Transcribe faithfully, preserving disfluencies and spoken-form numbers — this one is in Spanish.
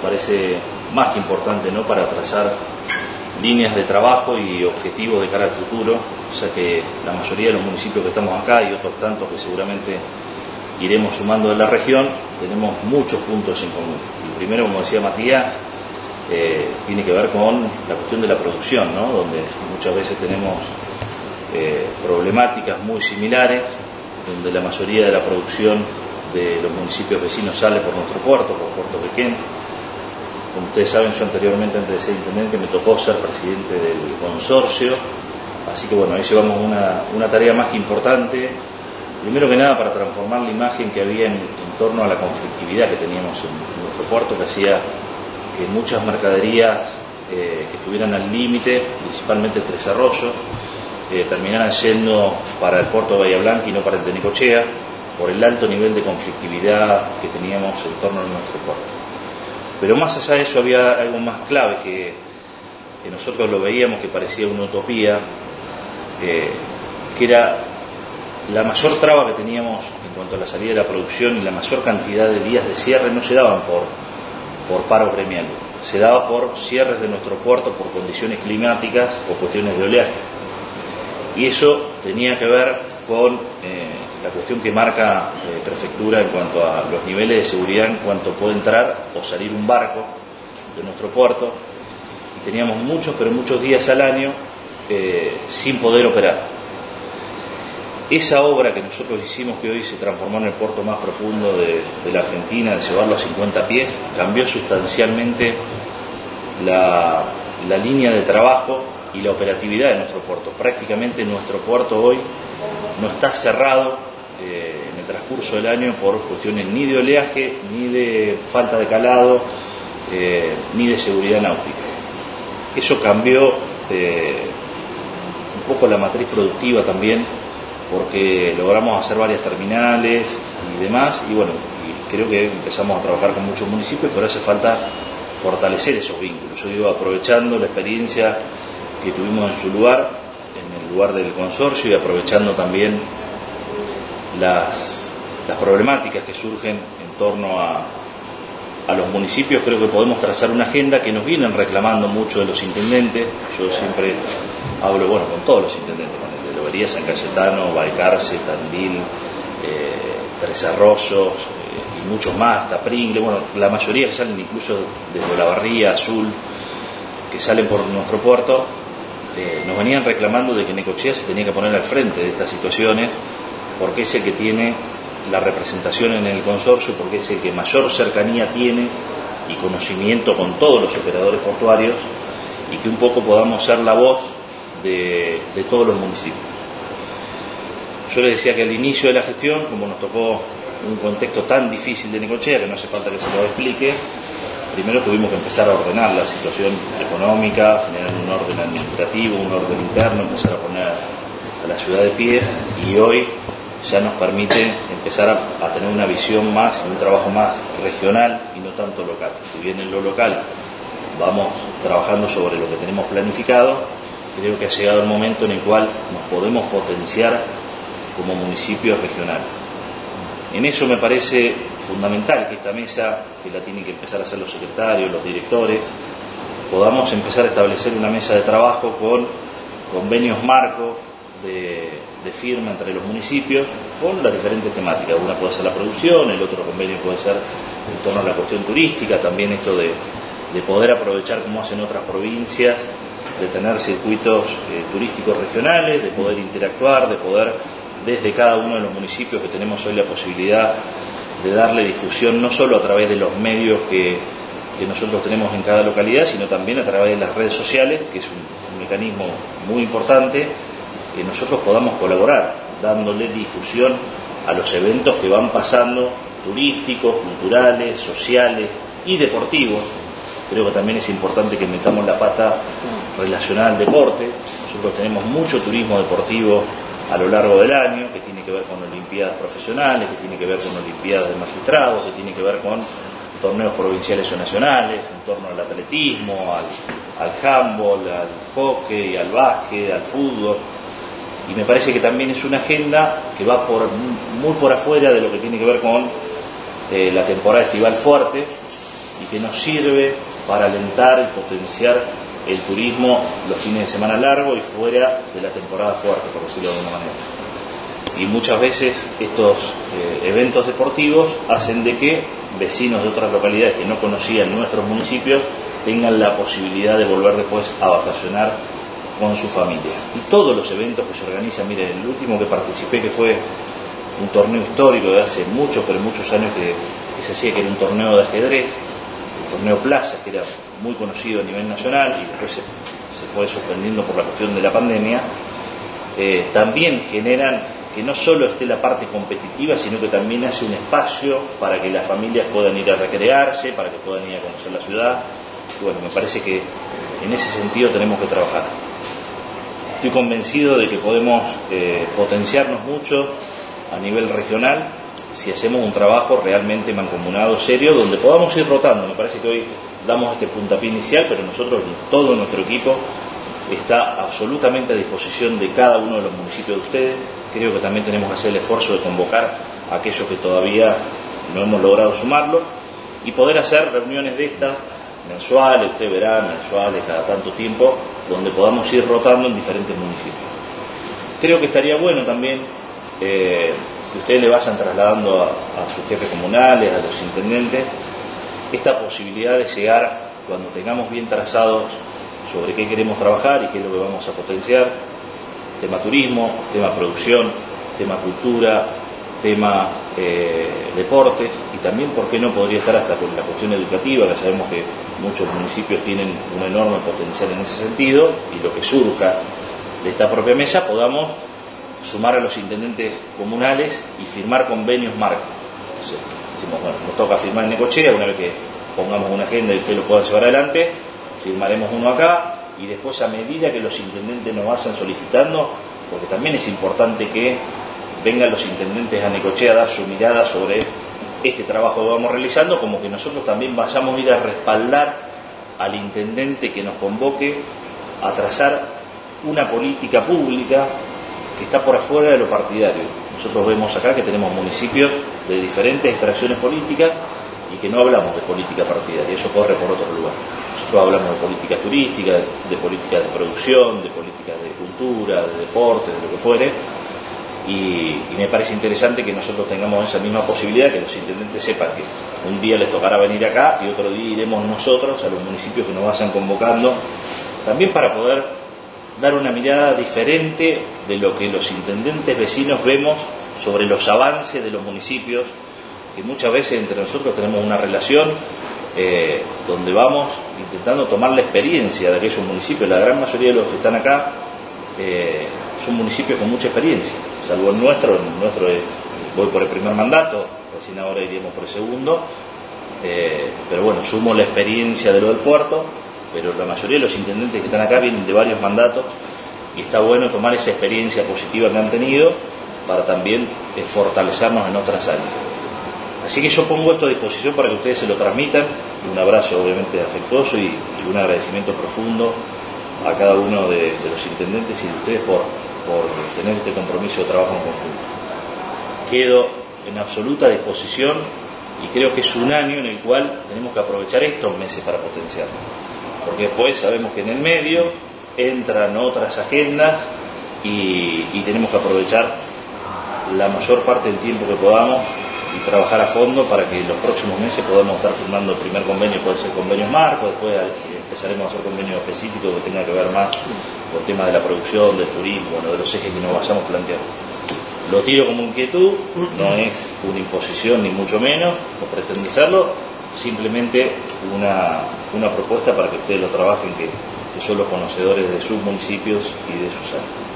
parece más que importante, ¿no?, para trazar líneas de trabajo y objetivos de cara al futuro, ya que la mayoría de los municipios que estamos acá y otros tantos que seguramente iremos sumando de la región, tenemos muchos puntos en común. El primero, como decía Matías, eh, tiene que ver con la cuestión de la producción, ¿no?, donde muchas veces tenemos eh, problemáticas muy similares, donde la mayoría de la producción de los municipios vecinos sale por nuestro puerto, por Puerto Quequén. Como ustedes saben, yo anteriormente, antes de ser intendente, me tocó ser presidente del consorcio, así que bueno, ahí llevamos una, una tarea más que importante, primero que nada para transformar la imagen que había en, en torno a la conflictividad que teníamos en, en nuestro puerto, que hacía que muchas mercaderías eh, que estuvieran al límite, principalmente Tres Arroyos, eh, terminaran yendo para el puerto de Bahía Blanca y no para el de Necochea, por el alto nivel de conflictividad que teníamos en torno a nuestro puerto. Pero más allá de eso había algo más clave que, que nosotros lo veíamos, que parecía una utopía, eh, que era la mayor traba que teníamos en cuanto a la salida de la producción, y la mayor cantidad de días de cierre no se daban por, por paro gremial, se daba por cierres de nuestro puerto por condiciones climáticas o cuestiones de oleaje. Y eso tenía que ver con eh, la cuestión que marca eh, Prefectura en cuanto a los niveles de seguridad en cuanto puede entrar o salir un barco de nuestro puerto. Y teníamos muchos, pero muchos días al año eh, sin poder operar. Esa obra que nosotros hicimos, que hoy se transformó en el puerto más profundo de, de la Argentina, de llevarlo a cincuenta pies, cambió sustancialmente la, la línea de trabajo y la operatividad de nuestro puerto. Prácticamente nuestro puerto hoy no está cerrado eh, en el transcurso del año por cuestiones ni de oleaje, ni de falta de calado, eh, ni de seguridad náutica. Eso cambió eh, un poco la matriz productiva también, porque logramos hacer varias terminales y demás, y bueno, y creo que empezamos a trabajar con muchos municipios, pero hace falta fortalecer esos vínculos. Yo digo, aprovechando la experiencia que tuvimos en su lugar, en el lugar del consorcio, y aprovechando también las, las problemáticas que surgen en torno a, a los municipios, creo que podemos trazar una agenda que nos vienen reclamando mucho de los intendentes. Yo siempre hablo, bueno, con todos los intendentes, con el de Lobería, San Cayetano, Balcarce, Tandil, eh, Tres Arroyos, eh, y muchos más, hasta Pringle, bueno, la mayoría que salen incluso desde Olavarría, Azul, que salen por nuestro puerto. Eh, nos venían reclamando de que Necochea se tenía que poner al frente de estas situaciones, porque es el que tiene la representación en el consorcio, porque es el que mayor cercanía tiene y conocimiento con todos los operadores portuarios, y que un poco podamos ser la voz de, de todos los municipios. Yo les decía que al inicio de la gestión, como nos tocó un contexto tan difícil de Necochea, que no hace falta que se lo explique, primero tuvimos que empezar a ordenar la situación económica, generar un orden administrativo, un orden interno, empezar a poner a la ciudad de pie, y hoy ya nos permite empezar a, a tener una visión más, un trabajo más regional y no tanto local. Si bien en lo local vamos trabajando sobre lo que tenemos planificado, creo que ha llegado el momento en el cual nos podemos potenciar como municipios regionales. En eso me parece fundamental que esta mesa, que la tienen que empezar a hacer los secretarios, los directores, podamos empezar a establecer una mesa de trabajo con convenios marcos de, de firma entre los municipios con las diferentes temáticas. Una puede ser la producción, el otro convenio puede ser en torno a la cuestión turística, también esto de, de poder aprovechar, como hacen otras provincias, de tener circuitos eh, turísticos regionales, de poder interactuar, de poder, desde cada uno de los municipios que tenemos hoy la posibilidad de darle difusión, no solo a través de los medios que, que nosotros tenemos en cada localidad, sino también a través de las redes sociales, que es un, un mecanismo muy importante, que nosotros podamos colaborar, dándole difusión a los eventos que van pasando, turísticos, culturales, sociales y deportivos. Creo que también es importante que metamos la pata relacionada al deporte. Nosotros tenemos mucho turismo deportivo a lo largo del año, que tiene que ver con olimpiadas profesionales, que tiene que ver con olimpiadas de magistrados, que tiene que ver con torneos provinciales o nacionales, en torno al atletismo, al, al handball, al hockey, al básquet, al fútbol. Y me parece que también es una agenda que va por muy por afuera de lo que tiene que ver con eh, la temporada estival fuerte, y que nos sirve para alentar y potenciar el turismo los fines de semana largos y fuera de la temporada fuerte, por decirlo de alguna manera. Y muchas veces estos eh, eventos deportivos hacen de que vecinos de otras localidades que no conocían nuestros municipios tengan la posibilidad de volver después a vacacionar con su familia. Y todos los eventos que se organizan, miren, el último que participé, que fue un torneo histórico de hace muchos, pero muchos años que, que se hacía, que era un torneo de ajedrez, el torneo Plaza, que era muy conocido a nivel nacional y después se, se fue suspendiendo por la cuestión de la pandemia, eh, también generan que no solo esté la parte competitiva, sino que también hace un espacio para que las familias puedan ir a recrearse, para que puedan ir a conocer la ciudad. Y bueno, me parece que en ese sentido tenemos que trabajar. Estoy convencido de que podemos eh, potenciarnos mucho a nivel regional si hacemos un trabajo realmente mancomunado, serio, donde podamos ir rotando. Me parece que hoy damos este puntapié inicial, pero nosotros, todo nuestro equipo, está absolutamente a disposición de cada uno de los municipios de ustedes. Creo que también tenemos que hacer el esfuerzo de convocar a aquellos que todavía no hemos logrado sumarlo y poder hacer reuniones de estas, mensuales, ustedes verán, mensuales, cada tanto tiempo, donde podamos ir rotando en diferentes municipios. Creo que estaría bueno también eh, que ustedes le vayan trasladando a, a sus jefes comunales, a los intendentes, esta posibilidad de llegar, cuando tengamos bien trazados sobre qué queremos trabajar y qué es lo que vamos a potenciar, tema turismo, tema producción, tema cultura, tema eh, deportes, y también, ¿por qué no podría estar hasta con la cuestión educativa? Que sabemos que muchos municipios tienen un enorme potencial en ese sentido, y lo que surja de esta propia mesa podamos sumar a los intendentes comunales y firmar convenios marco. Entonces, decimos, bueno, nos toca firmar en Necochea, una vez que pongamos una agenda y ustedes lo puedan llevar adelante, firmaremos uno acá, y después, a medida que los intendentes nos vayan solicitando, porque también es importante que vengan los intendentes a Necochea a dar su mirada sobre este trabajo que vamos realizando, como que nosotros también vayamos a ir a respaldar al intendente que nos convoque a trazar una política pública que está por afuera de lo partidario. Nosotros vemos acá que tenemos municipios de diferentes extracciones políticas y que no hablamos de política partidaria, eso corre por otro lugar. Nosotros hablamos de políticas turísticas, de políticas de producción, de políticas de cultura, de deporte, de lo que fuere, y, y me parece interesante que nosotros tengamos esa misma posibilidad, que los intendentes sepan que un día les tocará venir acá y otro día iremos nosotros a los municipios que nos vayan convocando, también para poder dar una mirada diferente de lo que los intendentes vecinos vemos sobre los avances de los municipios, que muchas veces entre nosotros tenemos una relación eh, donde vamos intentando tomar la experiencia de aquellos municipios. La gran mayoría de los que están acá eh, son municipios con mucha experiencia, salvo el nuestro. El nuestro es, voy por el primer mandato, recién ahora iremos por el segundo, eh, pero bueno, sumo la experiencia de lo del puerto, pero la mayoría de los intendentes que están acá vienen de varios mandatos y está bueno tomar esa experiencia positiva que han tenido para también eh, fortalecernos en otras áreas. Así que yo pongo esto a disposición para que ustedes se lo transmitan, un abrazo obviamente afectuoso y, y un agradecimiento profundo a cada uno de, de los intendentes y de ustedes por, por tener este compromiso de trabajo en conjunto. Quedo en absoluta disposición y creo que es un año en el cual tenemos que aprovechar estos meses para potenciarlo, porque después sabemos que en el medio entran otras agendas y, y tenemos que aprovechar la mayor parte del tiempo que podamos y trabajar a fondo para que en los próximos meses podamos estar firmando el primer convenio, puede ser convenios marco, después empezaremos a hacer convenios específicos que tengan que ver más con temas de la producción, del turismo, bueno, de los ejes que nos vayamos planteando. Lo tiro como inquietud, no es una imposición ni mucho menos, no pretende serlo, simplemente una, una propuesta para que ustedes lo trabajen, que, que son los conocedores de sus municipios y de sus áreas.